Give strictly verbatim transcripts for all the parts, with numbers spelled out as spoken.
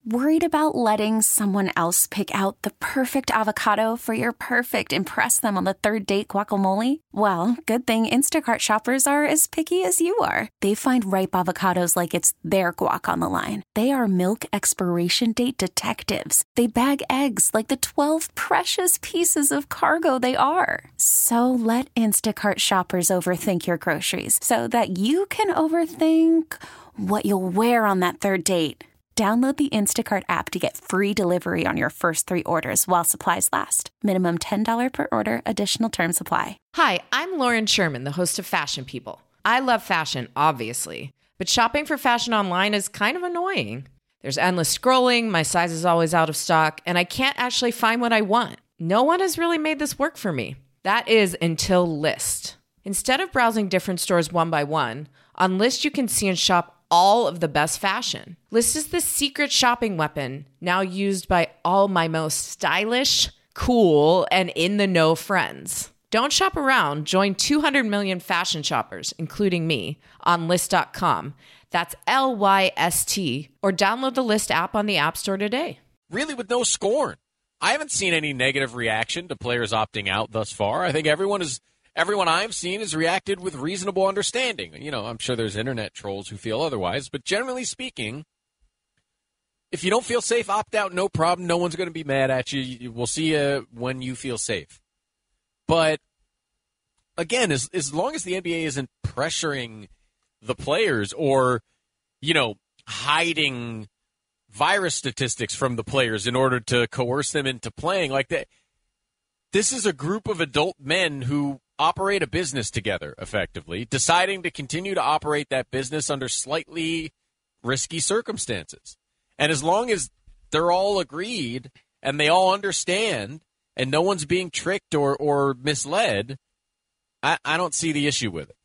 Worried about letting someone else pick out the perfect avocado for your perfect impress them on the third date guacamole? Well, good thing Instacart shoppers are as picky as you are. They find ripe avocados like it's their guac on the line. They are milk expiration date detectives. They bag eggs like the twelve precious pieces of cargo they are. So let Instacart shoppers overthink your groceries so that you can overthink what you'll wear on that third date. Download the Instacart app to get free delivery on your first three orders while supplies last. Minimum ten dollars per order. Additional terms apply. Hi, I'm Lauren Sherman, the host of Fashion People. I love fashion, obviously, but shopping for fashion online is kind of annoying. There's endless scrolling, my size is always out of stock, and I can't actually find what I want. No one has really made this work for me. That is until Lyst. Instead of browsing different stores one by one, on Lyst you can see and shop all of the best fashion. Lyst is the secret shopping weapon now used by all my most stylish, cool, and in-the-know friends. Don't shop around. Join two hundred million fashion shoppers, including me, on Lyst dot com. That's L Y S T. Or download the Lyst app on the App Store today. Really with no scorn. I haven't seen any negative reaction to players opting out thus far. I think everyone is... Everyone I've seen has reacted with reasonable understanding. You know, I'm sure there's internet trolls who feel otherwise, but generally speaking, if you don't feel safe, opt out, no problem. No one's going to be mad at you. We'll see you when you feel safe. But, again, as, as long as the N B A isn't pressuring the players or, you know, hiding virus statistics from the players in order to coerce them into playing like that, this is a group of adult men who operate a business together, effectively, deciding to continue to operate that business under slightly risky circumstances. And as long as they're all agreed and they all understand and no one's being tricked or, or misled, I, I don't see the issue with it.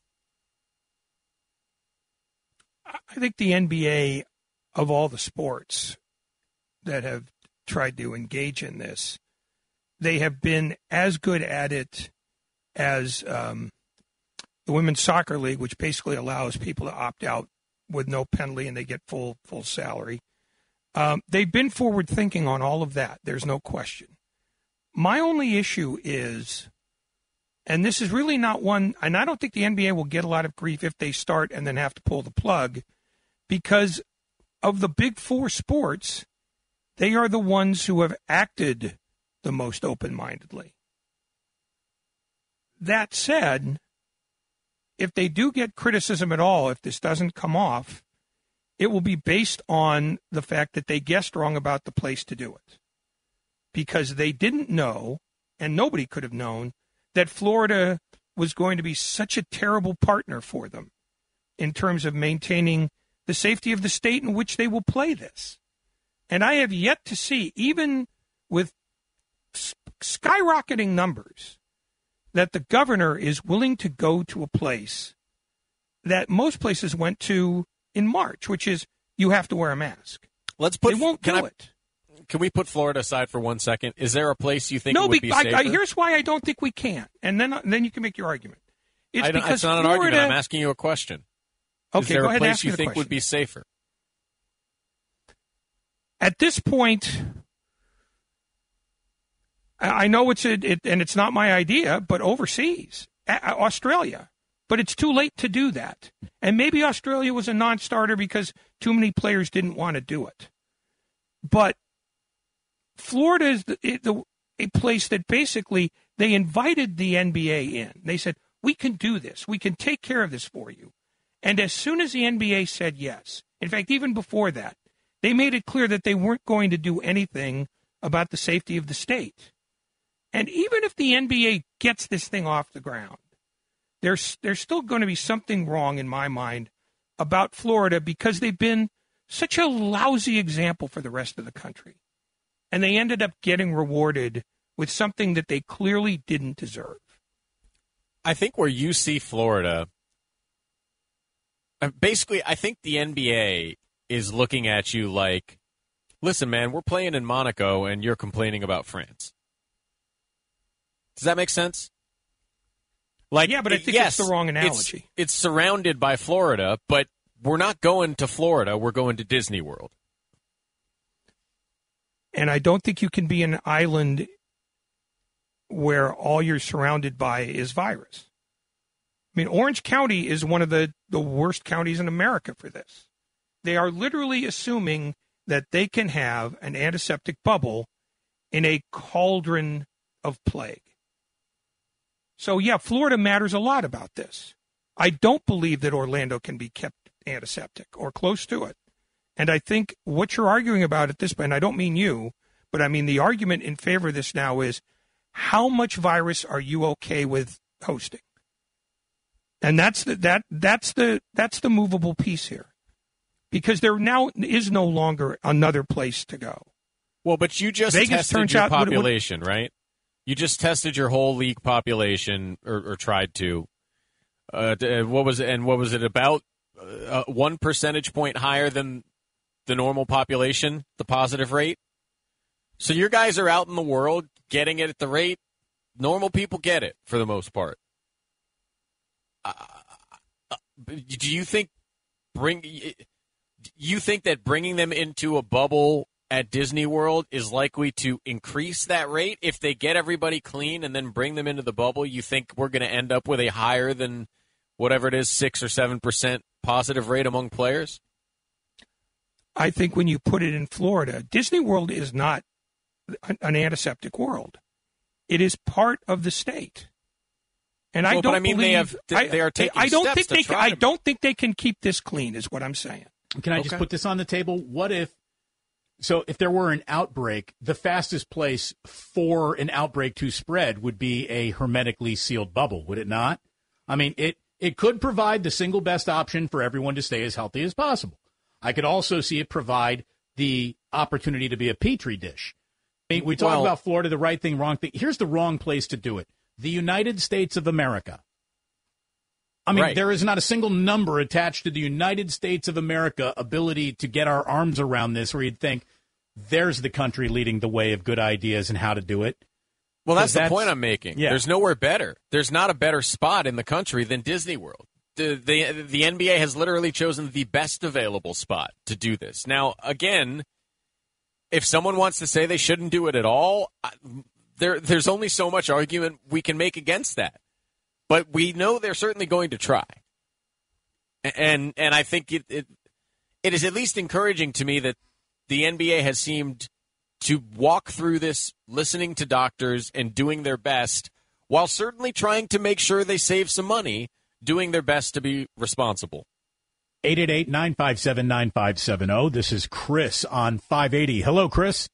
I think the N B A, of all the sports that have tried to engage in this, they have been as good at it as um, the Women's Soccer League, which basically allows people to opt out with no penalty and they get full full salary. Um, they've been forward thinking on all of that. There's no question. My only issue is, and this is really not one, and I don't think the N B A will get a lot of grief if they start and then have to pull the plug, because of the big four sports, they are the ones who have acted the most open-mindedly. That said, if they do get criticism at all, if this doesn't come off, it will be based on the fact that they guessed wrong about the place to do it. Because they didn't know, and nobody could have known, that Florida was going to be such a terrible partner for them in terms of maintaining the safety of the state in which they will play this. And I have yet to see, even with skyrocketing numbers, that the governor is willing to go to a place that most places went to in March, which is you have to wear a mask. Let's put. They won't can do I, it. Can we put Florida aside for one second? Is there a place you think no, it would be I, safer? I, here's why I don't think we can, and then then you can make your argument. It's I don't, because it's not Florida, an argument. I'm asking you a question. Okay, is there go a ahead and place ask you me the think question. would be safer? At this point, I know it's a, it, and it's not my idea, but overseas, Australia. But it's too late to do that. And maybe Australia was a non-starter because too many players didn't want to do it. But Florida is the, the, a place that basically they invited the N B A in. They said, we can do this. We can take care of this for you. And as soon as the N B A said yes, in fact, even before that, they made it clear that they weren't going to do anything about the safety of the state. And even if the N B A gets this thing off the ground, there's there's still going to be something wrong in my mind about Florida because they've been such a lousy example for the rest of the country. And they ended up getting rewarded with something that they clearly didn't deserve. I think where you see Florida, basically, I think the N B A is looking at you like, listen, man, we're playing in Monaco and you're complaining about France. Does that make sense? Like, yeah, but I think yes, it's the wrong analogy. It's, it's surrounded by Florida, but we're not going to Florida. We're going to Disney World. And I don't think you can be an island where all you're surrounded by is virus. I mean, Orange County is one of the, the worst counties in America for this. They are literally assuming that they can have an antiseptic bubble in a cauldron of plague. So, yeah, Florida matters a lot about this. I don't believe that Orlando can be kept antiseptic or close to it. And I think what you're arguing about at this point, and I don't mean you, but I mean the argument in favor of this now is, how much virus are you okay with hosting? And that's the, that that's the that's the movable piece here, because there now is no longer another place to go. Well, but you just Vegas tested turns your out, population, what, what, right? You just tested your whole league population, or, or tried to. Uh, what was it? And what was it about? Uh, one percentage point higher than the normal population, the positive rate. So your guys are out in the world getting it at the rate normal people get it for the most part. Uh, do you think bring you think that bringing them into a bubble at Disney World is likely to increase that rate if they get everybody clean and then bring them into the bubble? You think we're going to end up with a higher than whatever it is, six or seven percent positive rate among players? I think when you put it in Florida, Disney World is not an antiseptic world. It is part of the state. And well, I don't but I mean, believe, they have they, they are taking I, I don't steps think to they try I to... don't think they can keep this clean is what I'm saying. Can I okay. just put this on the table? What if so if there were an outbreak, the fastest place for an outbreak to spread would be a hermetically sealed bubble, would it not? I mean, it it could provide the single best option for everyone to stay as healthy as possible. I could also see it provide the opportunity to be a petri dish. I mean, we talk well, about Florida, the right thing, wrong thing. Here's the wrong place to do it. The United States of America. I mean, right. There is not a single number attached to the United States of America ability to get our arms around this where you'd think there's the country leading the way of good ideas and how to do it. Well, that's, that's the point I'm making. Yeah. There's nowhere better. There's not a better spot in the country than Disney World. The, the, the N B A has literally chosen the best available spot to do this. Now, again, if someone wants to say they shouldn't do it at all, there there's only so much argument we can make against that. But we know they're certainly going to try. And and I think it, it it is at least encouraging to me that the N B A has seemed to walk through this, listening to doctors and doing their best, while certainly trying to make sure they save some money, doing their best to be responsible. eight eight eight, nine five seven, nine five seven zero. This is Chris on five eighty. Hello, Chris.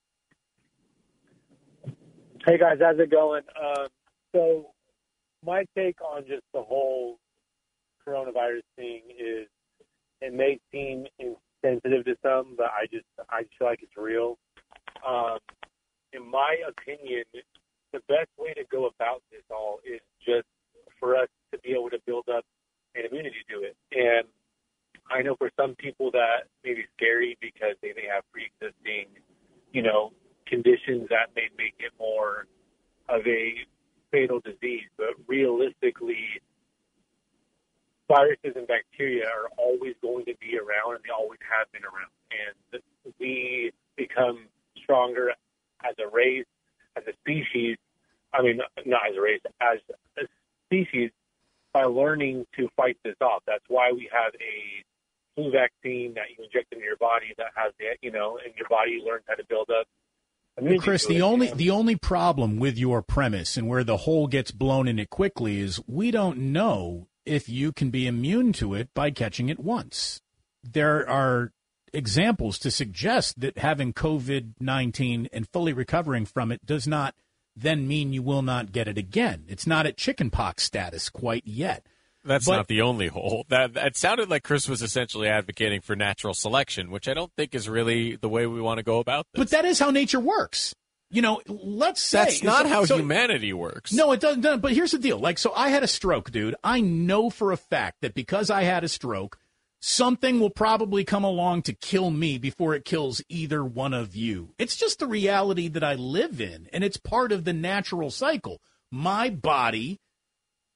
Hey, guys. How's it going? Um, so my take on just the whole coronavirus thing is it may seem insensitive to some, but I just I just feel like it's real. Um, in my opinion, the best way to go about this all is just for us to be able to build up an immunity to it. And I know for some people that may be scary because they may have pre-existing, you know, conditions that may make it more of a fatal disease. But realistically, viruses and bacteria are always going to be around, and they always have been around. And we become stronger as a race, as a species. I mean, not as a race, as a species, by learning to fight this off. That's why we have a flu vaccine that you inject into your body that has the, you know, and your body learns how to build up. Chris, the only the only problem with your premise and where the hole gets blown in it quickly is we don't know if you can be immune to it by catching it once. There are examples to suggest that having COVID nineteen and fully recovering from it does not then mean you will not get it again. It's not at chickenpox status quite yet. That's but, not the only hole. That it sounded like Chris was essentially advocating for natural selection, which I don't think is really the way we want to go about this. But that is how nature works. You know, let's say that's not so, how so, humanity works. No, it doesn't, doesn't. But here's the deal. Like, so I had a stroke, dude. I know for a fact that because I had a stroke, something will probably come along to kill me before it kills either one of you. It's just the reality that I live in, and it's part of the natural cycle. My body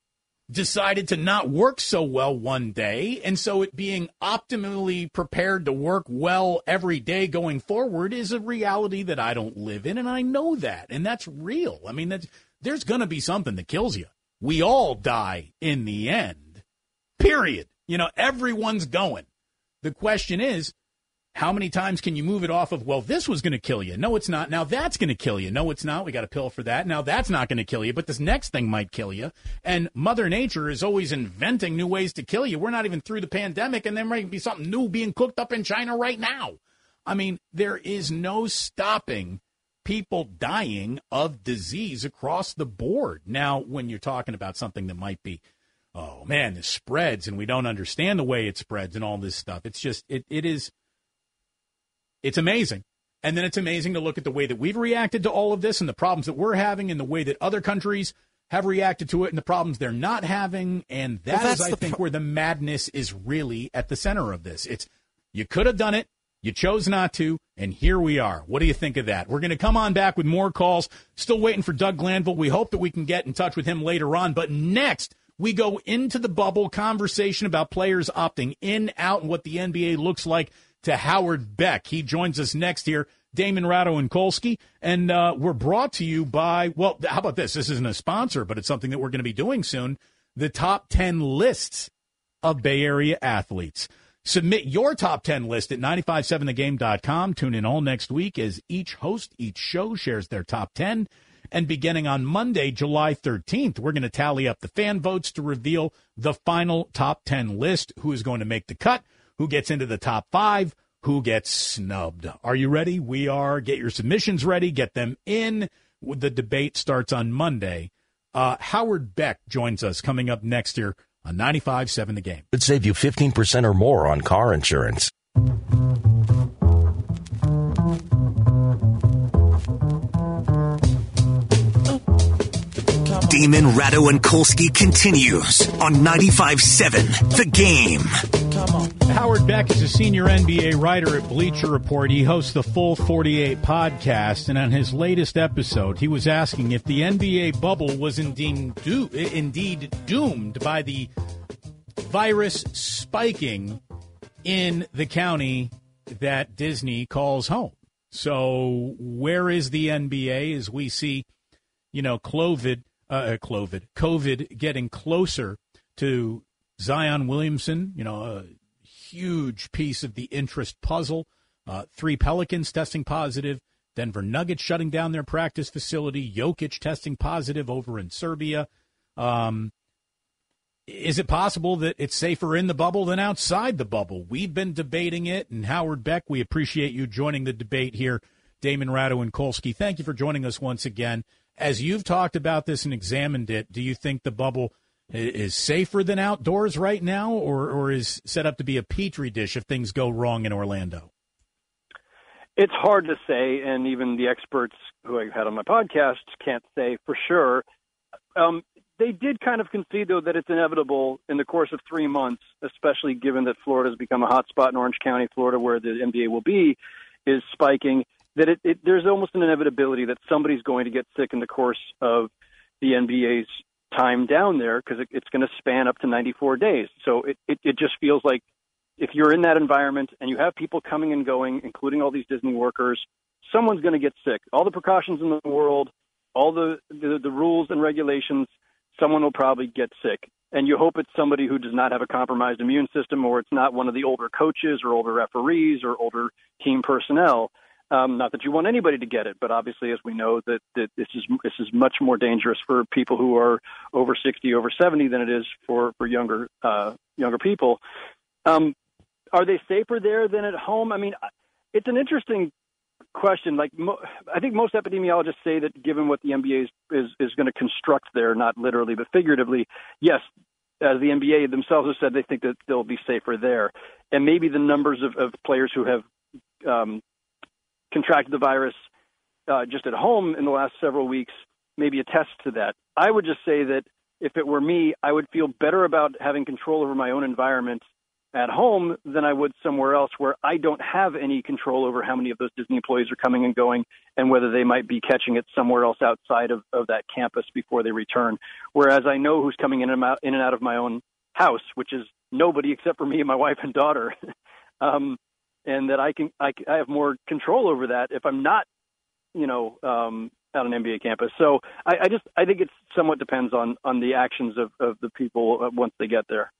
decided to not work so well one day. And so it being optimally prepared to work well every day going forward is a reality that I don't live in. And I know that. And that's real. I mean, that's, there's going to be something that kills you. We all die in the end, period. You know, everyone's going. The question is, how many times can you move it off of, well, this was going to kill you? No, it's not. Now that's going to kill you. No, it's not. We got a pill for that. Now that's not going to kill you, but this next thing might kill you. And Mother Nature is always inventing new ways to kill you. We're not even through the pandemic, and there might be something new being cooked up in China right now. I mean, there is no stopping people dying of disease across the board. Now, when you're talking about something that might be, oh, man, this spreads, and we don't understand the way it spreads and all this stuff, it's just, it it is... It's amazing. And then it's amazing to look at the way that we've reacted to all of this and the problems that we're having and the way that other countries have reacted to it and the problems they're not having. And that well, is, I think, pro- where the madness is really at the center of this. It's you could have done it. You chose not to. And here we are. What do you think of that? We're going to come on back with more calls. Still waiting for Doug Glanville. We hope that we can get in touch with him later on. But next, we go into the bubble conversation about players opting in, out, and what the N B A looks like to Howard Beck. He joins us next here, Damon Ratto and Kolsky, and uh, we're brought to you by, well, how about this? This isn't a sponsor, but it's something that we're going to be doing soon, the top ten lists of Bay Area athletes. Submit your top ten list at nine five seven the game dot com. Tune in all next week as each host, each show shares their top ten. And beginning on Monday, July thirteenth, we're going to tally up the fan votes to reveal the final top ten list, who is going to make the cut, who gets into the top five, who gets snubbed. Are you ready? We are. Get your submissions ready. Get them in. The debate starts on Monday. Uh, Howard Beck joins us coming up next year on ninety-five seven The Game. Could save you fifteen percent or more on car insurance. Damon, Ratto, and Kolsky continues on ninety-five seven The Game. Howard Beck is a senior N B A writer at Bleacher Report. He hosts the Full forty-eight podcast, and on his latest episode, he was asking if the N B A bubble was indeed, do- indeed doomed by the virus spiking in the county that Disney calls home. So where is the N B A as we see, you know, COVID, uh, COVID, COVID getting closer to Zion Williamson, you know, a huge piece of the interest puzzle. Uh, three Pelicans testing positive. Denver Nuggets shutting down their practice facility. Jokic testing positive over in Serbia. Um, is it possible that it's safer in the bubble than outside the bubble? We've been debating it. And Howard Beck, we appreciate you joining the debate here. Damon Ratto and Kolsky, thank you for joining us once again. As you've talked about this and examined it, do you think the bubble is safer than outdoors right now, or, or is set up to be a petri dish if things go wrong in Orlando? It's hard to say, and even the experts who I've had on my podcast can't say for sure. Um, they did kind of concede, though, that it's inevitable in the course of three months, especially given that Florida has become a hot spot in Orange County, Florida, where the N B A will be, is spiking, that it, it, there's almost an inevitability that somebody's going to get sick in the course of the N B A's time down there, because it, it's going to span up to ninety-four days. So it, it, it just feels like if you're in that environment and you have people coming and going, including all these Disney workers, someone's going to get sick. All the precautions in the world, all the, the, the rules and regulations, someone will probably get sick. And you hope it's somebody who does not have a compromised immune system, or it's not one of the older coaches or older referees or older team personnel. Um, not that you want anybody to get it, but obviously, as we know, that, that this is this is much more dangerous for people who are over sixty, over seventy than it is for for younger uh, younger people. Um, are they safer there than at home? I mean, it's an interesting question. Like, mo- I think most epidemiologists say that given what the N B A is is, is going to construct there, not literally but figuratively, yes, as the N B A themselves have said, they think that they'll be safer there, and maybe the numbers of, of players who have um, contracted the virus uh, just at home in the last several weeks maybe attest to that. I would just say that if it were me, I would feel better about having control over my own environment at home than I would somewhere else where I don't have any control over how many of those Disney employees are coming and going and whether they might be catching it somewhere else outside of, of that campus before they return. Whereas I know who's coming in and out, in and out of my own house, which is nobody except for me and my wife and daughter. um, and that I can, I, I have more control over that if I'm not, you know, um, at an N B A campus. So I, I just, I think it somewhat depends on, on the actions of, of the people once they get there.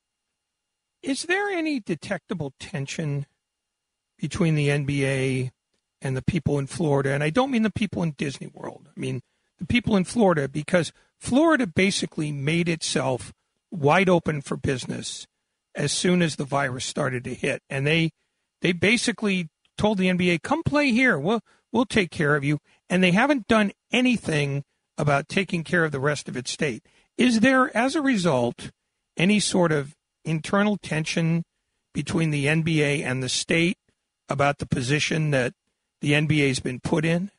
Is there any detectable tension between the N B A and the people in Florida? And I don't mean the people in Disney World. I mean the people in Florida, because Florida basically made itself wide open for business as soon as the virus started to hit. And they they basically told the N B A, come play here. We'll, we'll take care of you. And they haven't done anything about taking care of the rest of its state. Is there, as a result, any sort of internal tension between the N B A and the state about the position that the N B A has been put in?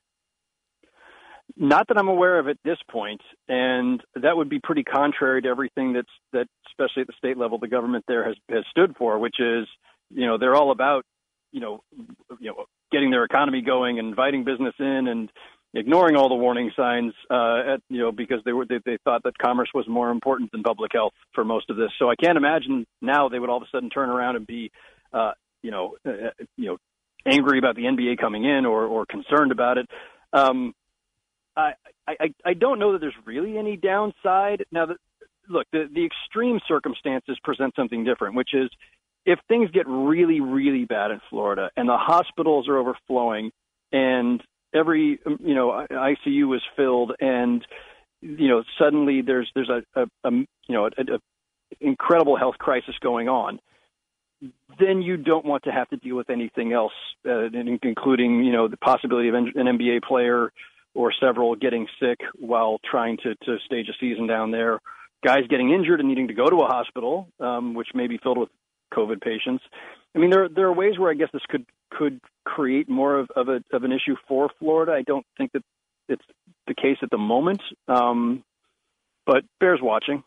Not that I'm aware of at this point, and that would be pretty contrary to everything that's that, especially at the state level, the government there has, has stood for, which is, you know, they're all about, you know, you know, getting their economy going and inviting business in and ignoring all the warning signs, uh, at, you know, because they were they, they thought that commerce was more important than public health for most of this. So I can't imagine now they would all of a sudden turn around and be, uh, you know, uh, you know, angry about the N B A coming in or, or concerned about it. Um, I, I I don't know that there's really any downside. Now, the, look, the, the extreme circumstances present something different, which is if things get really, really bad in Florida and the hospitals are overflowing and every, you know, I C U is filled, and you know, suddenly there's there's a, a, a you know a, a incredible health crisis going on. Then you don't want to have to deal with anything else, uh, including you know the possibility of an N B A player or several getting sick while trying to to stage a season down there, guys getting injured and needing to go to a hospital, um, which may be filled with COVID patients. I mean, there there are ways where I guess this could could create more of, of a of an issue for Florida. I don't think that it's the case at the moment, um, but bears watching.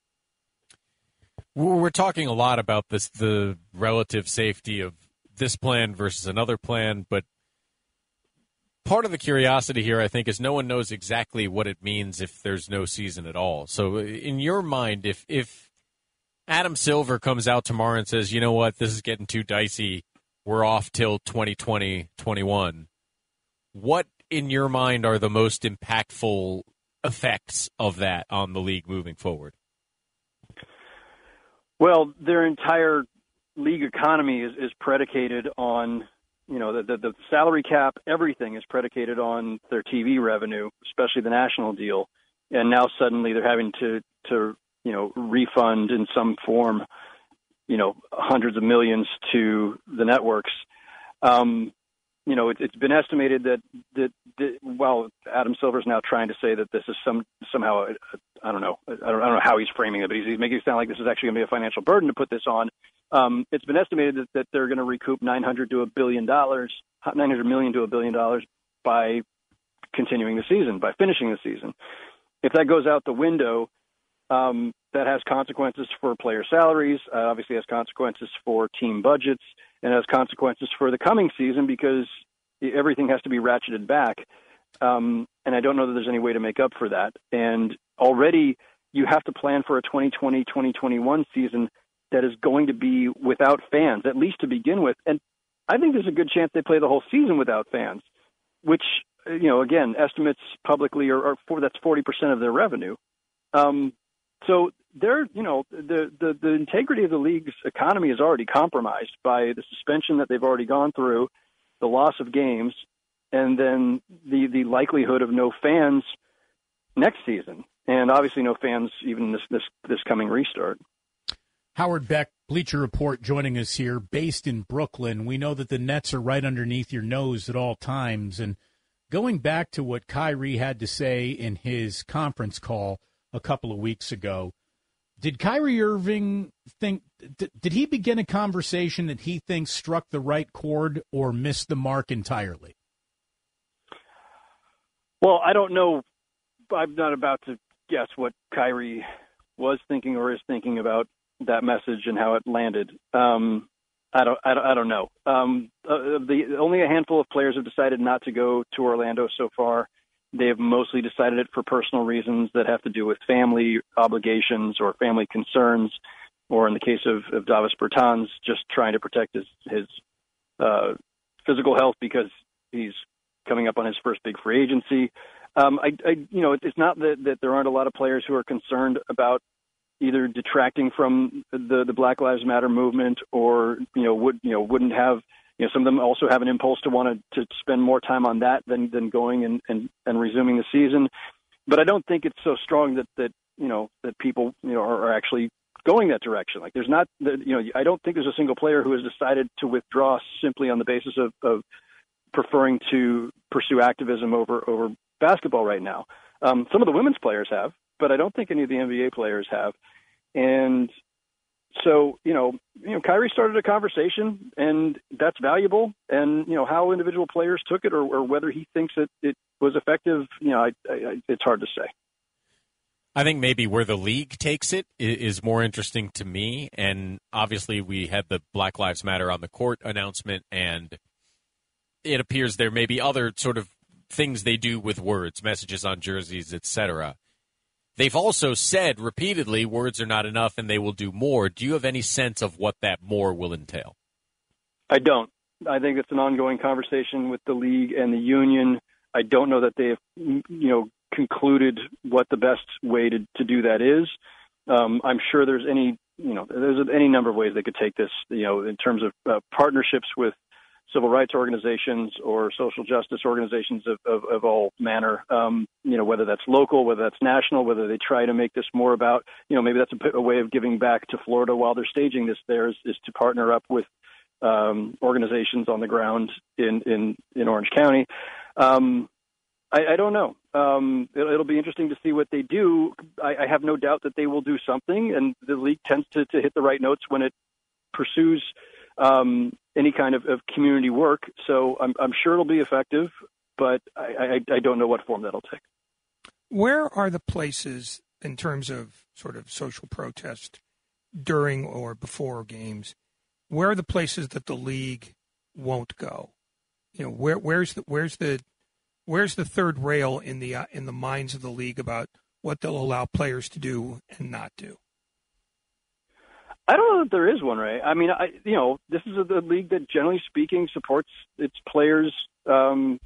We're talking a lot about this, the relative safety of this plan versus another plan, but part of the curiosity here, I think, is no one knows exactly what it means if there's no season at all. So in your mind, if if Adam Silver comes out tomorrow and says, you know what, this is getting too dicey, we're off till twenty twenty, twenty-one, what in your mind are the most impactful effects of that on the league moving forward? Well, their entire league economy is, is predicated on, you know, the, the, the salary cap, everything is predicated on their T V revenue, especially the national deal. And now suddenly they're having to, to you know, refund in some form, you know, hundreds of millions to the networks. Um, you know, it, it's been estimated that, that, that while Adam Silver's now trying to say that this is some somehow, I don't know, I don't, I don't know how he's framing it, but he's, he's making it sound like this is actually going to be a financial burden to put this on. Um, it's been estimated that, that they're going to recoup nine hundred to a billion dollars, nine hundred million to a billion dollars by continuing the season, by finishing the season. If that goes out the window, um, that has consequences for player salaries, uh, obviously has consequences for team budgets, and has consequences for the coming season because everything has to be ratcheted back. Um, and I don't know that there's any way to make up for that. And already you have to plan for a twenty twenty, twenty twenty-one season that is going to be without fans, at least to begin with. And I think there's a good chance they play the whole season without fans, which, you know, again, estimates publicly are, are for, that's forty percent of their revenue. Um, so they're, you know, the, the, the integrity of the league's economy is already compromised by the suspension that they've already gone through, the loss of games, and then the, the likelihood of no fans next season. And obviously no fans even this, this, this coming restart. Howard Beck, Bleacher Report, joining us here, based in Brooklyn. We know that the Nets are right underneath your nose at all times. And going back to what Kyrie had to say in his conference call a couple of weeks ago, did Kyrie Irving think, did he begin a conversation that he thinks struck the right chord or missed the mark entirely? Well, I don't know. I'm not about to guess what Kyrie was thinking or is thinking about that message and how it landed. Um, I don't, I don't, I don't know. Um, uh, the only a handful of players have decided not to go to Orlando so far. They have mostly decided it for personal reasons that have to do with family obligations or family concerns, or in the case of, of Davis Bertans, just trying to protect his, his uh, physical health because he's coming up on his first big free agency. Um, I, I, you know, it's not that, that there aren't a lot of players who are concerned about either detracting from the, the Black Lives Matter movement, or you know, would you know wouldn't have you know some of them also have an impulse to want to, to spend more time on that than than going and, and, and resuming the season. But I don't think it's so strong that that you know that people you know are, are actually going that direction. Like there's not you know I don't think there's a single player who has decided to withdraw simply on the basis of, of preferring to pursue activism over over basketball right now. Um, some of the women's players have, but I don't think any of the N B A players have. And so, you know, you know, Kyrie started a conversation, and that's valuable. And, you know, how individual players took it, or, or whether he thinks that it was effective, you know, I, I, it's hard to say. I think maybe where the league takes it is more interesting to me. And obviously we had the Black Lives Matter on the court announcement, and it appears there may be other sort of things they do with words, messages on jerseys, et cetera. They've also said repeatedly words are not enough and they will do more. Do you have any sense of what that more will entail? I don't. I think it's an ongoing conversation with the league and the union. I don't know that they've, you know, concluded what the best way to, to do that is. Um, I'm sure there's any, you know, there's any number of ways they could take this, you know, in terms of uh, partnerships with civil rights organizations or social justice organizations of, of, of all manner, um, you know, whether that's local, whether that's national, whether they try to make this more about, you know, maybe that's a, a way of giving back to Florida while they're staging this there is, is to partner up with um, organizations on the ground in, in, in Orange County. Um, I, I don't know. Um, it, it'll be interesting to see what they do. I, I have no doubt that they will do something, and the league tends to, to hit the right notes when it pursues um, any kind of, of community work. So I'm, I'm sure it'll be effective, but I, I, I don't know what form that'll take. Where are the places in terms of sort of social protest during or before games? Where are the places that the league won't go? You know, where where's the where's the where's the third rail in the uh, in the minds of the league about what they'll allow players to do and not do? I don't know that there is one, Ray. I mean, I, you know, this is a, the league that, generally speaking, supports its players. Um,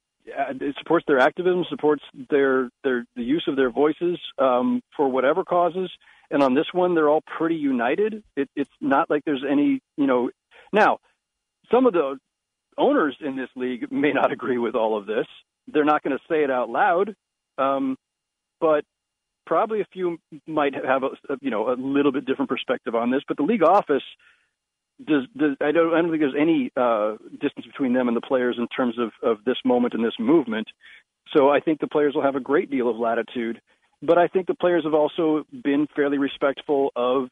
it supports their activism, supports their their the use of their voices um, for whatever causes. And on this one, they're all pretty united. It, it's not like there's any, you know. Now, some of the owners in this league may not agree with all of this. They're not going to say it out loud, um, but probably a few might have a, you know, a little bit different perspective on this, but the league office does, does I don't I don't think there's any uh, distance between them and the players in terms of, of this moment and this movement. So I think the players will have a great deal of latitude, but I think the players have also been fairly respectful of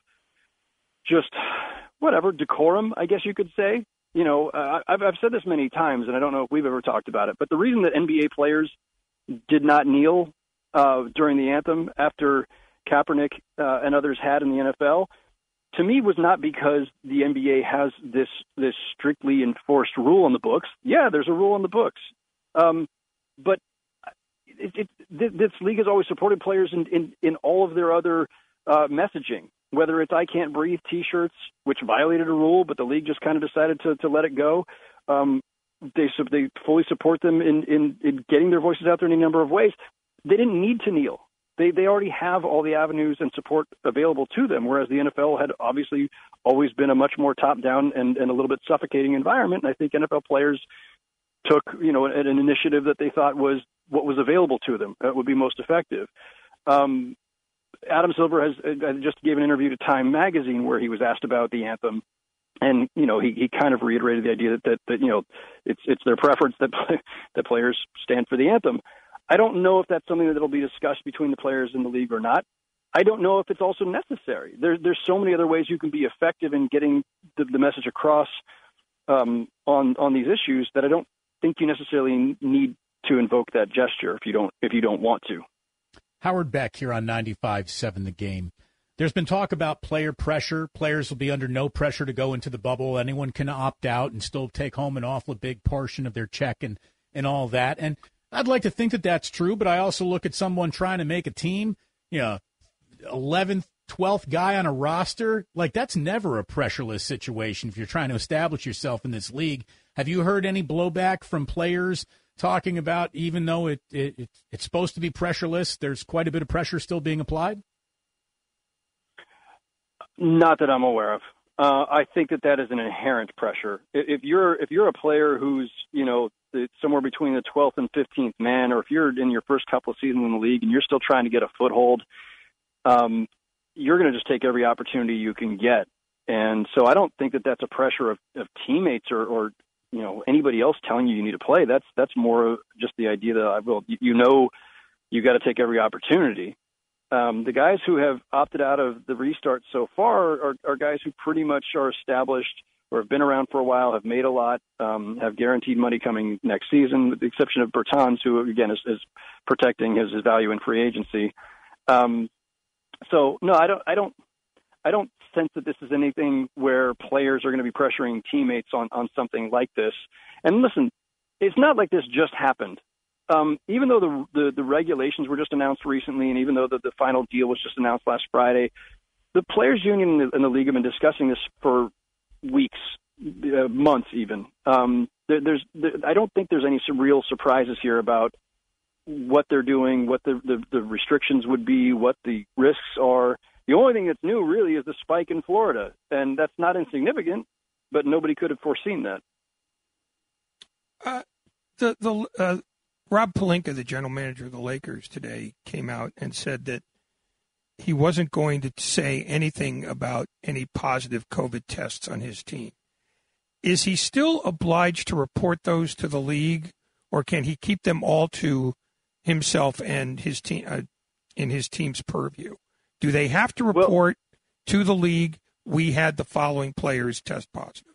just whatever decorum, I guess you could say. You know, uh, I've, I've said this many times, and I don't know if we've ever talked about it, but the reason that N B A players did not kneel Uh, during the anthem after Kaepernick uh, and others had in the N F L, to me was not because the N B A has this this strictly enforced rule on the books. Yeah, there's a rule on the books. Um, but it, it, this league has always supported players in, in, in all of their other uh, messaging, whether it's I Can't Breathe T-shirts, which violated a rule, but the league just kind of decided to, to let it go. Um, they, they fully support them in, in, in getting their voices out there in a number of ways. They didn't need to kneel. They they already have all the avenues and support available to them, whereas the N F L had obviously always been a much more top-down and, and a little bit suffocating environment. And I think N F L players took, you know, an, an initiative that they thought was what was available to them that would be most effective. Um, Adam Silver has uh, just gave an interview to Time Magazine where he was asked about the anthem. And, you know, he, he kind of reiterated the idea that, that, that you know, it's it's their preference that that players stand for the anthem. I don't know if that's something that will be discussed between the players in the league or not. I don't know if it's also necessary. There, there's so many other ways you can be effective in getting the, the message across um, on on these issues that I don't think you necessarily need to invoke that gesture if you don't if you don't want to. Howard Beck here on ninety-five seven The Game. There's been talk about player pressure. Players will be under no pressure to go into the bubble. Anyone can opt out and still take home an awful big portion of their check and, and all that. And I'd like to think that that's true, but I also look at someone trying to make a team, you know, eleventh, twelfth guy on a roster. Like, that's never a pressureless situation if you're trying to establish yourself in this league. Have you heard any blowback from players talking about, even though it, it it's supposed to be pressureless, there's quite a bit of pressure still being applied? Not that I'm aware of. Uh, I think that that is an inherent pressure. If you're if you're a player who's, you know, somewhere between the twelfth and fifteenth man, or if you're in your first couple of seasons in the league and you're still trying to get a foothold, um, you're going to just take every opportunity you can get. And so I don't think that that's a pressure of, of teammates or, or, you know, anybody else telling you you need to play. That's that's more just the idea that, I will, you know, you got to take every opportunity. Um, the guys who have opted out of the restart so far are, are guys who pretty much are established or have been around for a while, have made a lot, um, have guaranteed money coming next season, with the exception of Bertans, who, again, is, is protecting his, his value in free agency. Um, so, no, I don't, I don't, I don't sense that this is anything where players are going to be pressuring teammates on, on something like this. And listen, it's not like this just happened. Um, even though the, the the regulations were just announced recently, and even though the, the final deal was just announced last Friday, the players' union and the, and the league have been discussing this for weeks, uh, months even. Um, there, there's, there, I don't think there's any real surprises here about what they're doing, what the, the, the restrictions would be, what the risks are. The only thing that's new really is the spike in Florida, and that's not insignificant, but nobody could have foreseen that. Uh, the the uh, Rob Pelinka, the general manager of the Lakers, today came out and said that he wasn't going to say anything about any positive COVID tests on his team. Is he still obliged to report those to the league, or can he keep them all to himself and his team uh, in his team's purview? Do they have to report well, to the league, we had the following players test positive?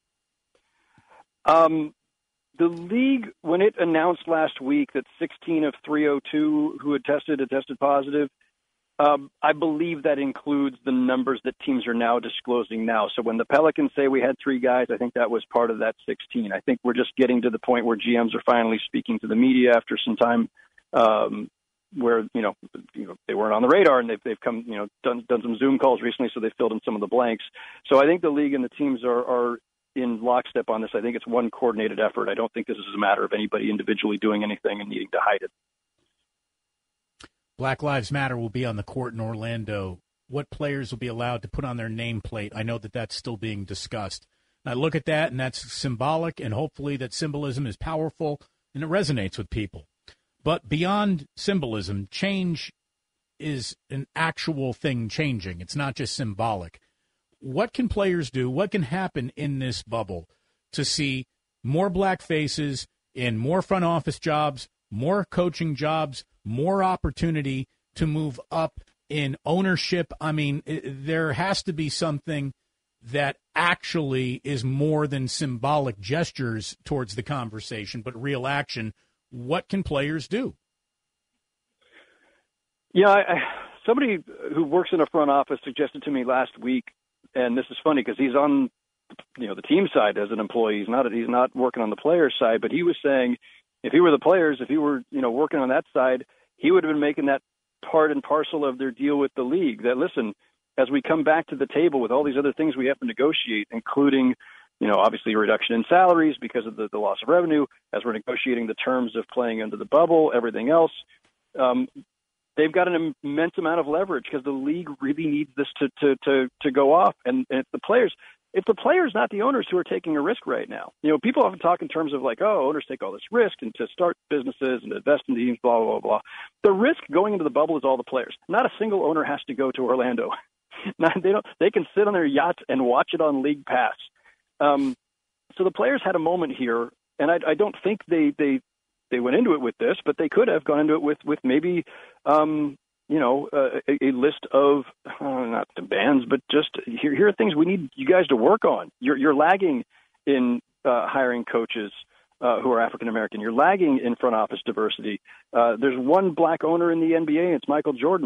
Um, the league, when it announced last week that sixteen of three oh two who had tested had tested positive, um, I believe that includes the numbers that teams are now disclosing now. So when the Pelicans say we had three guys, I think that was part of that sixteen. I think we're just getting to the point where G Ms are finally speaking to the media after some time um, where, you know, you know, they weren't on the radar, and they've, they've come, you know, done, done some Zoom calls recently, so they filled in some of the blanks. So I think the league and the teams are, are in lockstep on this. I think it's one coordinated effort. I don't think this is a matter of anybody individually doing anything and needing to hide it. Black Lives Matter will be on the court in Orlando. What players will be allowed to put on their nameplate? I know that that's still being discussed. I look at that, and that's symbolic, and hopefully that symbolism is powerful and it resonates with people. But beyond symbolism, change is an actual thing changing. It's not just symbolic. What can players do? What can happen in this bubble to see more black faces in more front office jobs, more coaching jobs, more opportunity to move up in ownership? I mean, it, there has to be something that actually is more than symbolic gestures towards the conversation, but real action. What can players do? Yeah, I, I, somebody who works in a front office suggested to me last week, and this is funny because he's on, you know, the team side as an employee. He's not he's not working on the players side, but he was saying if he were the players, if he were, you know, working on that side, he would have been making that part and parcel of their deal with the league. That, listen, as we come back to the table with all these other things we have to negotiate, including, you know, obviously a reduction in salaries because of the, the loss of revenue, as we're negotiating the terms of playing under the bubble, everything else, um, they've got an immense amount of leverage because the league really needs this to to to, to go off. And, and it's the players, it's the players, not the owners, who are taking a risk right now. You know, people often talk in terms of like, oh, owners take all this risk and to start businesses and invest in teams, blah, blah, blah, blah. The risk going into the bubble is all the players. Not a single owner has to go to Orlando. Not, they don't. They can sit on their yacht and watch it on League Pass. Um, so the players had a moment here, and I, I don't think they, they they went into it with this, but they could have gone into it with with maybe um, you know uh, a, a list of uh, not demands, but just here here are things we need you guys to work on. You're you're lagging in uh, hiring coaches uh, who are African American. You're lagging in front office diversity. Uh, there's one black owner in the N B A, and it's Michael Jordan.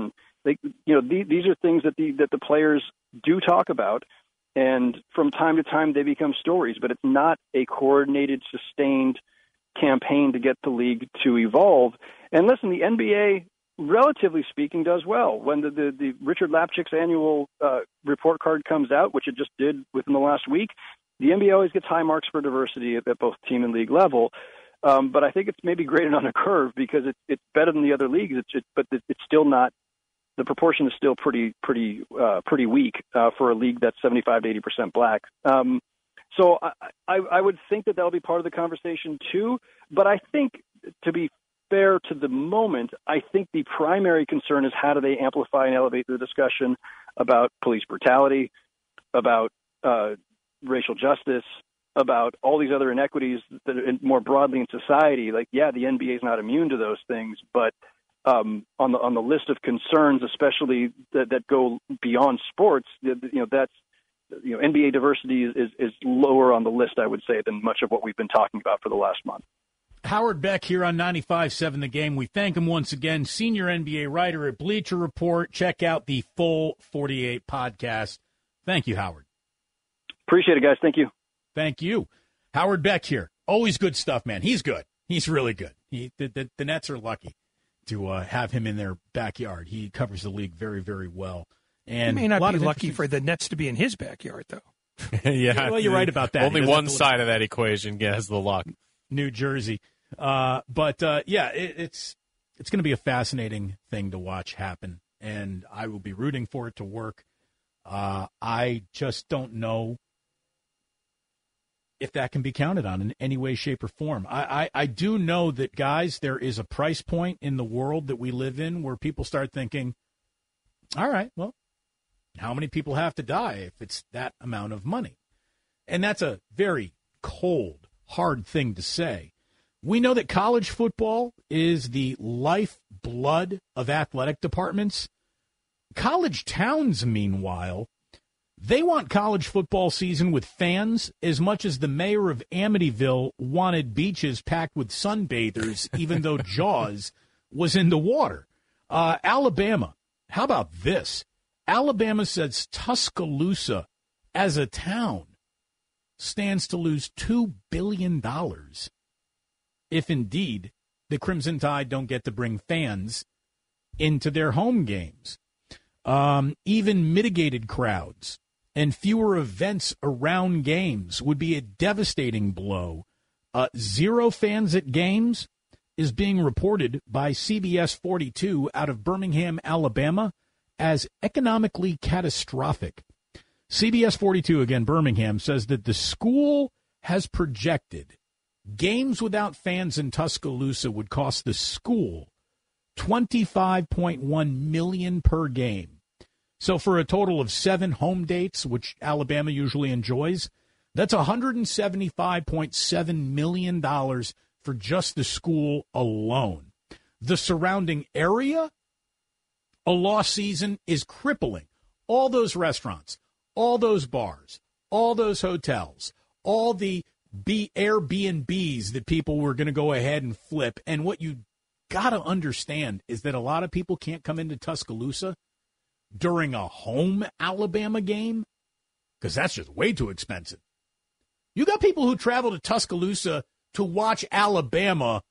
They, you know, the, these are things that the that the players do talk about, and from time to time they become stories. But it's not a coordinated, sustained campaign to get the league to evolve. And listen, the N B A, relatively speaking, does well. When the the, the Richard Lapchick's annual uh, report card comes out, which it just did within the last week, the N B A always gets high marks for diversity at, at both team and league level. Um, but I think it's maybe graded on a curve because it's it's better than the other leagues. It's it, but it's still not. The proportion is still pretty pretty uh, pretty weak uh, for a league that's seventy-five to eighty percent black. Um, so I, I, I would think that that'll be part of the conversation too. But I think, to be fair to the moment, I think the primary concern is how do they amplify and elevate the discussion about police brutality, about uh, racial justice, about all these other inequities that are more broadly in society. Like, yeah, the N B A is not immune to those things, but um, on the on the list of concerns, especially that, that go beyond sports, you know, that's you know, N B A diversity is, is is lower on the list, I would say, than much of what we've been talking about for the last month. Howard Beck here on ninety-five seven The Game. We thank him once again, senior N B A writer at Bleacher Report. Check out the full forty-eight podcast. Thank you, Howard. Appreciate it, guys. Thank you. Thank you. Howard Beck here. Always good stuff, man. He's good. He's really good. He, the, the, the Nets are lucky to uh, have him in their backyard. He covers the league very, very well. And he may not be lucky interesting... for the Nets to be in his backyard, though. Yeah. Well, you're right about that. Only one side of that equation has the luck. New Jersey. Uh, but, uh, yeah, it, it's it's going to be a fascinating thing to watch happen, and I will be rooting for it to work. Uh, I just don't know if that can be counted on in any way, shape, or form. I, I, I do know that, guys, there is a price point in the world that we live in where people start thinking, all right, well, how many people have to die if it's that amount of money? And that's a very cold, hard thing to say. We know that college football is the lifeblood of athletic departments. College towns, meanwhile, they want college football season with fans as much as the mayor of Amityville wanted beaches packed with sunbathers, even though Jaws was in the water. Uh, Alabama, how about this? Alabama says Tuscaloosa, as a town, stands to lose two billion dollars if indeed the Crimson Tide don't get to bring fans into their home games. Um, even mitigated crowds and fewer events around games would be a devastating blow. Uh, zero fans at games is being reported by C B S forty-two out of Birmingham, Alabama, as economically catastrophic. C B S forty-two, again, Birmingham, says that the school has projected games without fans in Tuscaloosa would cost the school twenty-five point one million dollars per game. So for a total of seven home dates, which Alabama usually enjoys, that's one hundred seventy-five point seven million dollars for just the school alone. The surrounding area, a lost season is crippling. All those restaurants, all those bars, all those hotels, all the B- Airbnbs that people were going to go ahead and flip. And what you got to understand is that a lot of people can't come into Tuscaloosa during a home Alabama game because that's just way too expensive. You got people who travel to Tuscaloosa to watch Alabama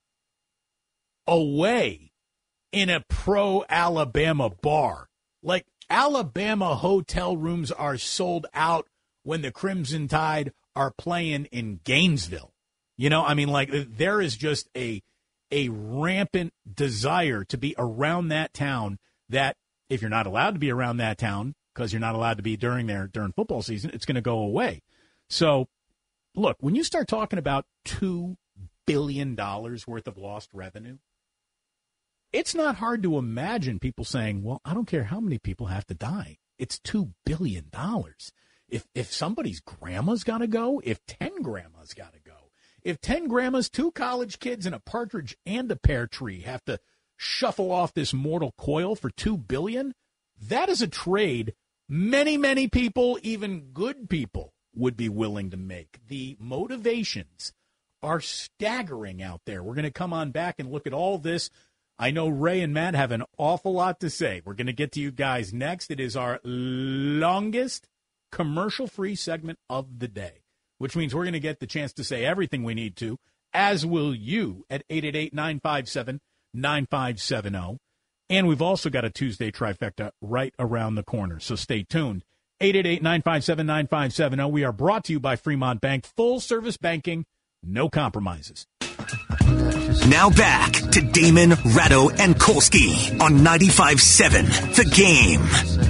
away in a pro-Alabama bar. Like, Alabama hotel rooms are sold out when the Crimson Tide are playing in Gainesville. You know, I mean, like, there is just a a rampant desire to be around that town that if you're not allowed to be around that town because you're not allowed to be during there during football season, it's going to go away. So, look, when you start talking about two billion dollars worth of lost revenue, it's not hard to imagine people saying, well, I don't care how many people have to die. It's two billion dollars. If if somebody's grandma's got to go, if ten grandmas got to go, if ten grandmas, two college kids, and a partridge and a pear tree have to shuffle off this mortal coil for two billion dollars, that is a trade many, many people, even good people, would be willing to make. The motivations are staggering out there. We're going to come on back and look at all this. I know Ray and Matt have an awful lot to say. We're going to get to you guys next. It is our longest commercial-free segment of the day, which means we're going to get the chance to say everything we need to, as will you, at eight eight eight, nine five seven, nine five seven zero. And we've also got a Tuesday trifecta right around the corner, so stay tuned. eight eight eight, nine five seven, nine five seven zero. We are brought to you by Fremont Bank. Full-service banking, no compromises. Now back to Damon, Ratto, and Kolsky on ninety-five seven The Game.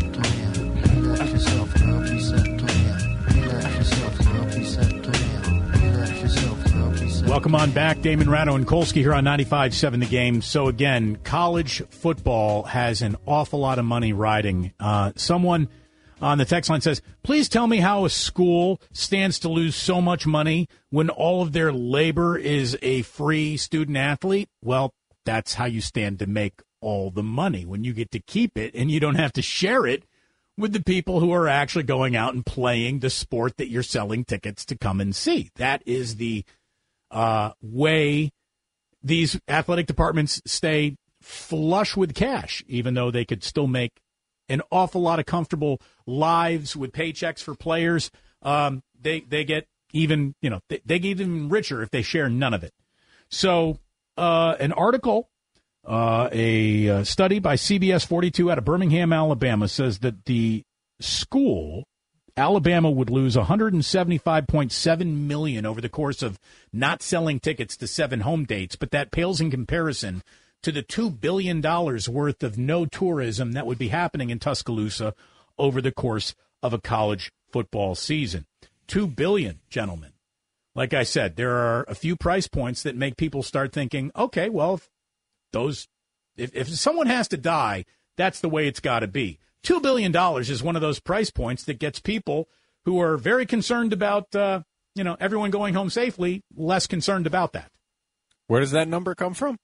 Welcome on back. Damon, Ratto, and Kolsky here on ninety-five seven The Game. So, again, college football has an awful lot of money riding. Uh, someone on the text line says, please tell me how a school stands to lose so much money when all of their labor is a free student athlete. Well, that's how you stand to make all the money, when you get to keep it and you don't have to share it with the people who are actually going out and playing the sport that you're selling tickets to come and see. That is the uh, way these athletic departments stay flush with cash, even though they could still make an awful lot of comfortable lives with paychecks for players. Um, they they get even, you know, they, they get even richer if they share none of it. So uh, an article, uh, a uh, study by C B S forty-two out of Birmingham, Alabama, says that the school, Alabama, would lose one hundred seventy-five point seven million dollars over the course of not selling tickets to seven home dates, but that pales in comparison to the two billion dollars worth of no tourism that would be happening in Tuscaloosa over the course of a college football season. two billion dollars, gentlemen. Like I said, there are a few price points that make people start thinking, okay, well, if those, if, if someone has to die, that's the way it's got to be. two billion dollars is one of those price points that gets people who are very concerned about, uh, you know, everyone going home safely, less concerned about that. Where does that number come from?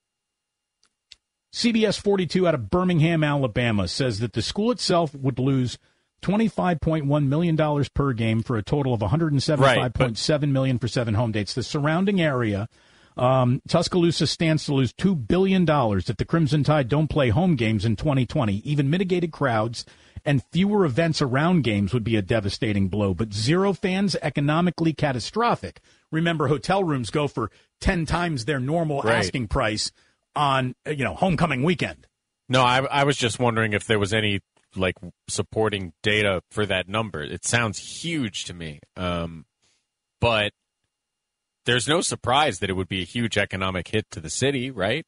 C B S forty-two out of Birmingham, Alabama, says that the school itself would lose twenty-five point one million dollars per game for a total of one hundred seventy-five point seven million dollars for seven home dates. The surrounding area, um, Tuscaloosa stands to lose two billion dollars if the Crimson Tide don't play home games in twenty twenty. Even mitigated crowds and fewer events around games would be a devastating blow, but zero fans, economically catastrophic. Remember, hotel rooms go for ten times their normal right. asking price on, you know, homecoming weekend. No, I, I was just wondering if there was any, like, supporting data for that number. It sounds huge to me. Um, but there's no surprise that it would be a huge economic hit to the city, right?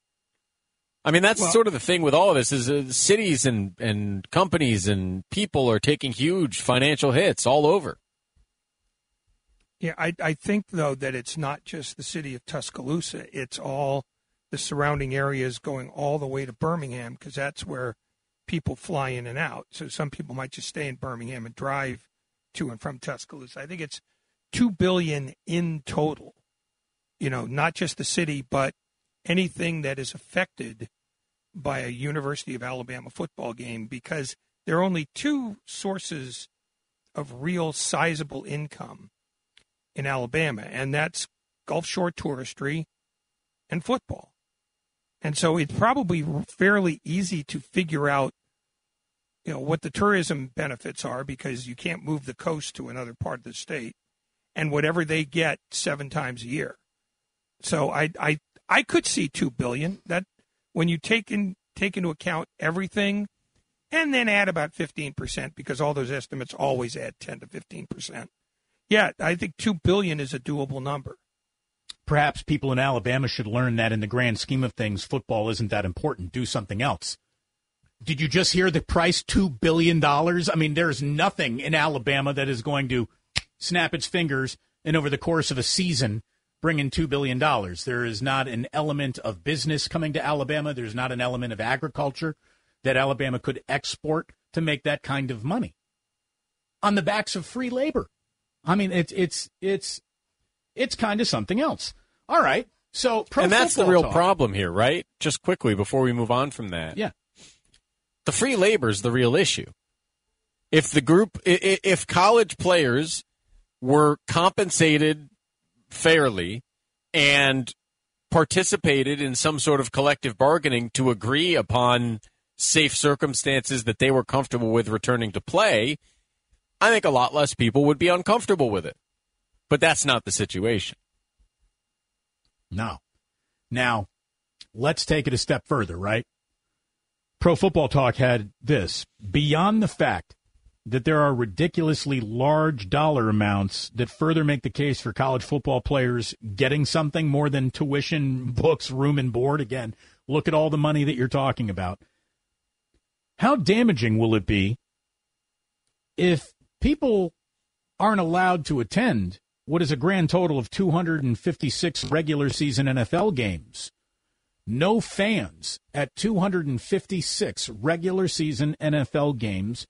I mean, that's well, sort of the thing with all of this is uh, cities and, and companies and people are taking huge financial hits all over. Yeah, I, I think, though, that it's not just the city of Tuscaloosa. It's all the surrounding areas going all the way to Birmingham, because that's where people fly in and out. So some people might just stay in Birmingham and drive to and from Tuscaloosa. I think it's two billion dollars in total, you know, not just the city, but anything that is affected by a University of Alabama football game, because there are only two sources of real sizable income in Alabama, and that's Gulf Shore touristry and football. And so it's probably fairly easy to figure out, you know, what the tourism benefits are, because you can't move the coast to another part of the state, and whatever they get seven times a year. So I I I could see two billion dollars. That when you take in take into account everything, and then add about fifteen percent, because all those estimates always add ten to fifteen percent. Yeah, I think two billion dollars is a doable number. Perhaps people in Alabama should learn that in the grand scheme of things, football isn't that important. Do something else. Did you just hear the price, two billion dollars? I mean, there's nothing in Alabama that is going to snap its fingers and over the course of a season bring in two billion dollars. There is not an element of business coming to Alabama. There's not an element of agriculture that Alabama could export to make that kind of money on the backs of free labor. I mean, it's it's it's it's kind of something else. All right. So, pro and that's the real talk. problem here, right? Just quickly before we move on from that. Yeah. The free labor is the real issue. If the group, if college players were compensated fairly and participated in some sort of collective bargaining to agree upon safe circumstances that they were comfortable with returning to play, I think a lot less people would be uncomfortable with it. But that's not the situation. No. Now, let's take it a step further, right? Pro Football Talk had this. Beyond the fact that there are ridiculously large dollar amounts that further make the case for college football players getting something more than tuition, books, room, and board. Again, look at all the money that you're talking about. How damaging will it be if people aren't allowed to attend what is a grand total of two hundred fifty-six regular season N F L games? No fans at two hundred fifty-six regular season N F L games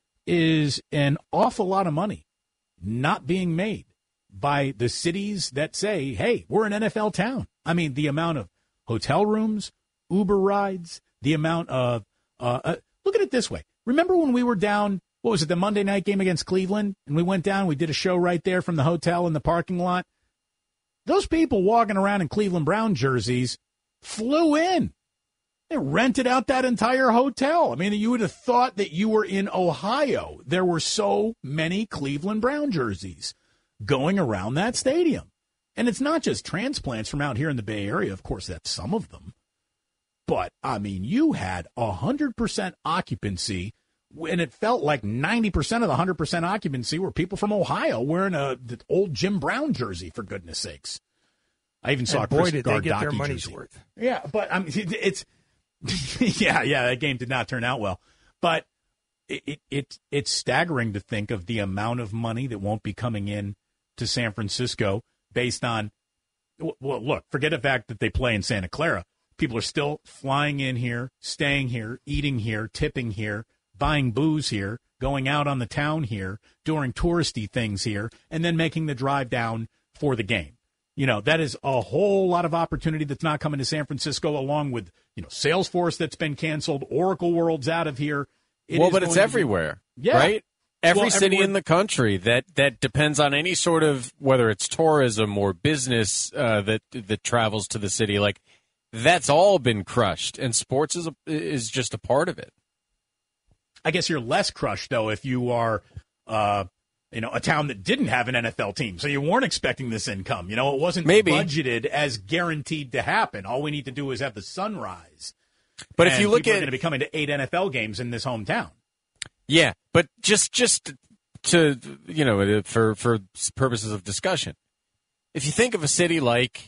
is an awful lot of money not being made by the cities that say, hey, we're an N F L town. I mean, the amount of hotel rooms, Uber rides, the amount of uh, – uh, look at it this way. Remember when we were down, what was it, the Monday night game against Cleveland? And we went down, we did a show right there from the hotel in the parking lot. Those people walking around in Cleveland Brown jerseys flew in. They rented out that entire hotel. I mean, you would have thought that you were in Ohio. There were so many Cleveland Brown jerseys going around that stadium. And it's not just transplants from out here in the Bay Area. Of course, that's some of them. But, I mean, you had one hundred percent occupancy, and it felt like ninety percent of the one hundred percent occupancy were people from Ohio wearing a the old Jim Brown jersey, for goodness sakes. I even saw and a boy, Chris did they get their Gardocki money's jersey. worth. Yeah, but I mean, it's yeah, yeah. That game did not turn out well, but it, it it it's staggering to think of the amount of money that won't be coming in to San Francisco based on. Well, look, forget the fact that they play in Santa Clara. People are still flying in here, staying here, eating here, tipping here, buying booze here, going out on the town here, doing touristy things here, and then making the drive down for the game. You know, that is a whole lot of opportunity that's not coming to San Francisco, along with, you know, Salesforce that's been canceled, Oracle World's out of here. It well, but it's everywhere, be, yeah. right? Every well, city everywhere. in the country that, that depends on any sort of, whether it's tourism or business uh, that that travels to the city, like, that's all been crushed, and sports is a, is just a part of it. I guess you're less crushed, though, if you are, uh, you know, a town that didn't have an N F L team, so you weren't expecting this income. You know, it wasn't Maybe. budgeted as guaranteed to happen. All we need to do is have the sunrise. But and if you look people at, are going to be coming to eight N F L games in this hometown. Yeah, but just just to, you know, for for purposes of discussion, if you think of a city like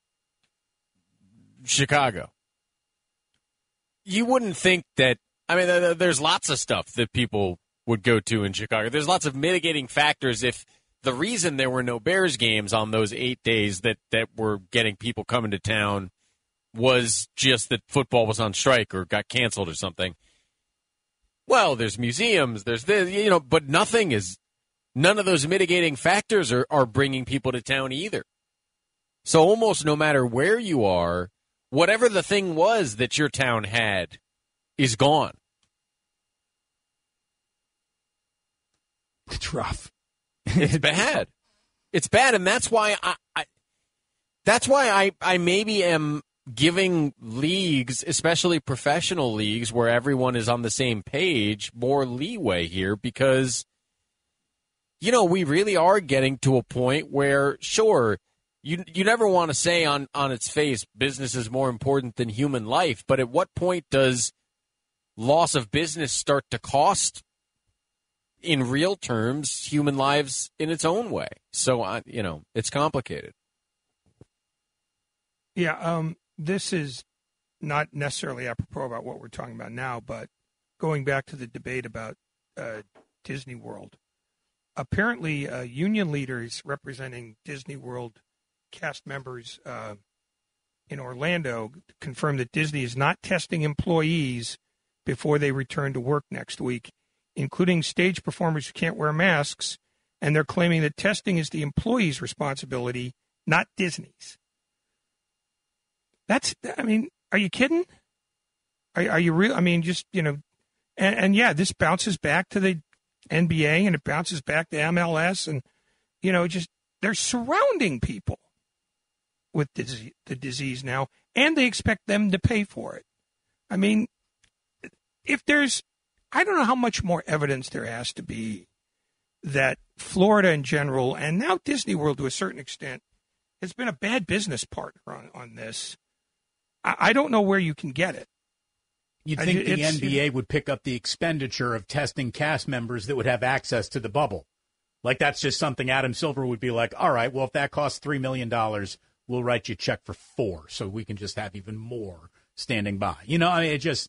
Chicago, you wouldn't think that, I mean, there's lots of stuff that people would go to in Chicago. There's lots of mitigating factors if the reason there were no Bears games on those eight days that, that were getting people coming to town was just that football was on strike or got canceled or something. Well, there's museums, there's this, you know, but nothing is, none of those mitigating factors are, are bringing people to town either. So almost no matter where you are, whatever the thing was that your town had is gone. It's rough. It's bad. It's bad, and that's why I, I that's why I, I maybe am giving leagues, especially professional leagues where everyone is on the same page, more leeway here, because, you know, we really are getting to a point where, sure, You you never want to say on, on its face business is more important than human life, but at what point does loss of business start to cost, in real terms, human lives in its own way? So, uh, you know, it's complicated. Yeah, um, this is not necessarily apropos about what we're talking about now, but going back to the debate about uh, Disney World, apparently uh, union leaders representing Disney World cast members uh, in Orlando confirmed that Disney is not testing employees before they return to work next week, including stage performers who can't wear masks, and they're claiming that testing is the employee's responsibility, not Disney's. That's, I mean, are you kidding? Are, are you real? I mean, just, you know, and, and yeah, this bounces back to the N B A and it bounces back to M L S, and, you know, just they're surrounding people. with the, the disease now, and they expect them to pay for it. I mean, if there's, I don't know how much more evidence there has to be that Florida in general, and now Disney World to a certain extent, has been a bad business partner on, on this. I, I don't know where you can get it. You'd think I, the N B A would pick up the expenditure of testing cast members that would have access to the bubble. Like, that's just something Adam Silver would be like, all right, well, if that costs three million dollars, we'll write you a check for four so we can just have even more standing by. You know, I mean, it just,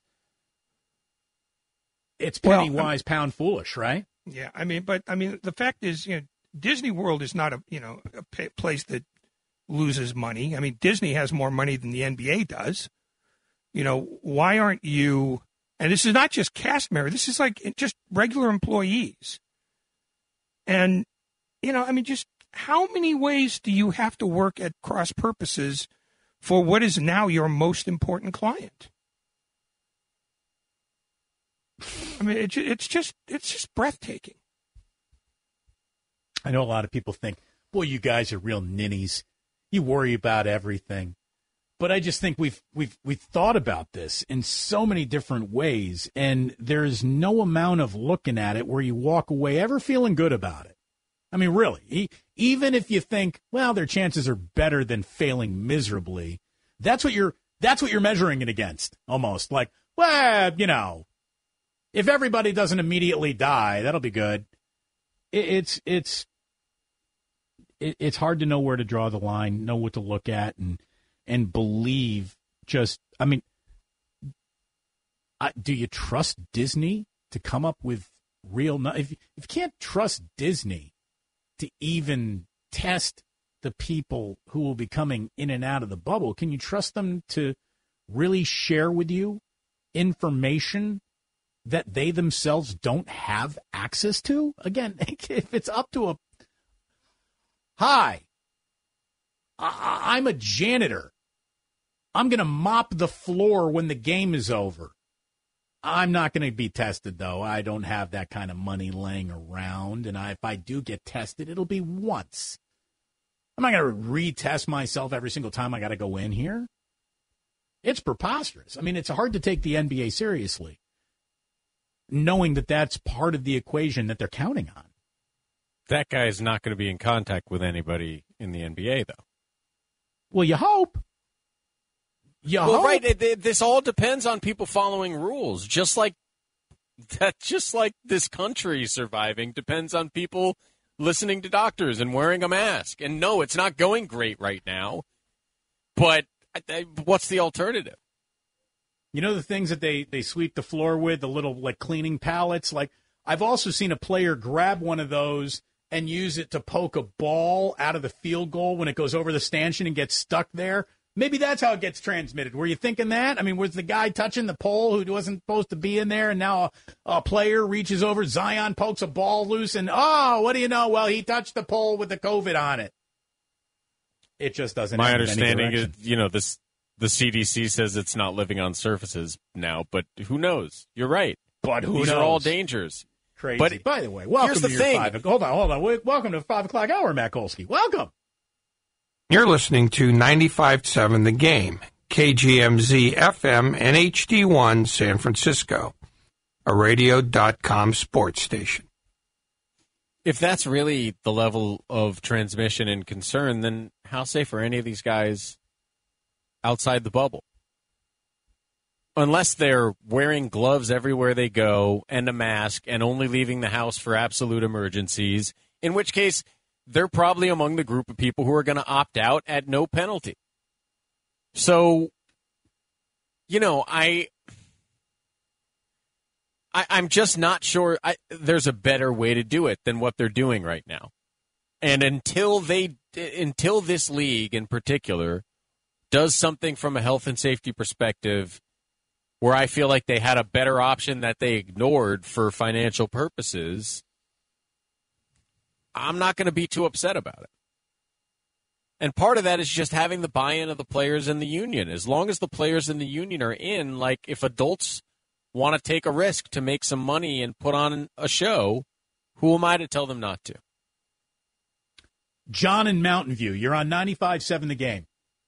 it's penny well, wise, pound foolish, right? Yeah, I mean, but, I mean, the fact is, you know, Disney World is not a, you know, a place that loses money. I mean, Disney has more money than the N B A does. You know, why aren't you, and this is not just cast members, this is like just regular employees. And, you know, I mean, just how many ways do you have to work at cross purposes for what is now your most important client? I mean, it, it's just it's just breathtaking. I know a lot of people think, boy, you guys are real ninnies. You worry about everything. But I just think we've we've we've thought about this in so many different ways, and there's no amount of looking at it where you walk away ever feeling good about it. I mean, really, even if you think, well, their chances are better than failing miserably, that's what you're that's what you're measuring it against, almost. Like, well, you know, if everybody doesn't immediately die, that'll be good. It, it's it's it, it's hard to know where to draw the line, know what to look at, and. And believe just, I mean, I, do you trust Disney to come up with real, if, if you can't trust Disney to even test the people who will be coming in and out of the bubble, can you trust them to really share with you information that they themselves don't have access to? Again, if it's up to a, hi, I, I'm a janitor. I'm going to mop the floor when the game is over. I'm not going to be tested, though. I don't have that kind of money laying around. And I, if I do get tested, it'll be once. I'm not going to retest myself every single time I got to go in here. It's preposterous. I mean, it's hard to take the N B A seriously, knowing that that's part of the equation that they're counting on. That guy is not going to be in contact with anybody in the N B A, though. Well, you hope. You well, hope. right. It, it, this all depends on people following rules. Just like that, just like this country surviving depends on people listening to doctors and wearing a mask. And no, it's not going great right now. But what's the alternative? You know the things that they, they sweep the floor with, the little like cleaning pallets? Like, I've also seen a player grab one of those and use it to poke a ball out of the field goal when it goes over the stanchion and gets stuck there. Maybe that's how it gets transmitted. Were you thinking that? I mean, was the guy touching the pole who wasn't supposed to be in there, and now a, a player reaches over, Zion pokes a ball loose, and, oh, what do you know? Well, he touched the pole with the COVID on it. It just doesn't My have understanding any is, you know, this the C D C says it's not living on surfaces now, but who knows? You're right. But who These knows? are all dangers. Crazy. But by the way, welcome here's to the your thing. five. Hold on, hold on. Welcome to five o'clock hour, Matt Kolsky. Welcome. You're listening to ninety-five point seven The Game, K G M Z F M and H D one San Francisco, a radio dot com sports station. If that's really the level of transmission and concern, then how safe are any of these guys outside the bubble? Unless they're wearing gloves everywhere they go and a mask and only leaving the house for absolute emergencies, in which case they're probably among the group of people who are going to opt out at no penalty. So, you know, I, I I'm just not sure I, there's a better way to do it than what they're doing right now. And until they, until this league in particular does something from a health and safety perspective where I feel like they had a better option that they ignored for financial purposes, I'm not going to be too upset about it. And part of that is just having the buy-in of the players in the union. As long as the players in the union are in, like if adults want to take a risk to make some money and put on a show, who am I to tell them not to? John in Mountain View, you're on ninety-five point seven The Game.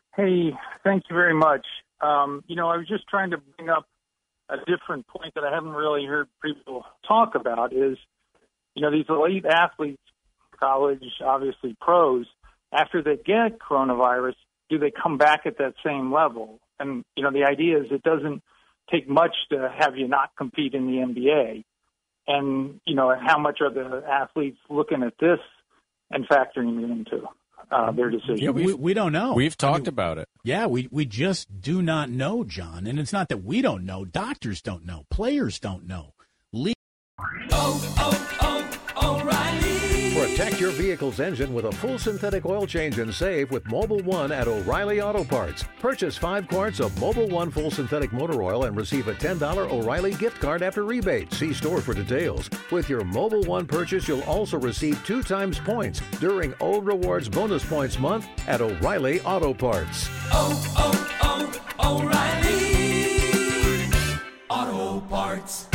Hey, thank you very much. Um, you know, I was just trying to bring up a different point that I haven't really heard people talk about is, you know, these elite athletes, college, obviously pros, after they get coronavirus, do they come back at that same level? And, you know, the idea is it doesn't take much to have you not compete in the N B A. And, you know, how much are the athletes looking at this and factoring it into uh, their decision? Yeah, we, we don't know. We've talked I mean, about it. Yeah, we, we just do not know, John. And it's not that we don't know. Doctors don't know. Players don't know. Le- oh, oh, oh, O'Reilly. Protect your vehicle's engine with a full synthetic oil change and save with Mobil one at O'Reilly Auto Parts. Purchase five quarts of Mobil one full synthetic motor oil and receive a ten dollars O'Reilly gift card after rebate. See store for details. With your Mobil one purchase, you'll also receive two times points during O Rewards Bonus Points Month at O'Reilly Auto Parts. Oh, oh, oh, O'Reilly Auto Parts.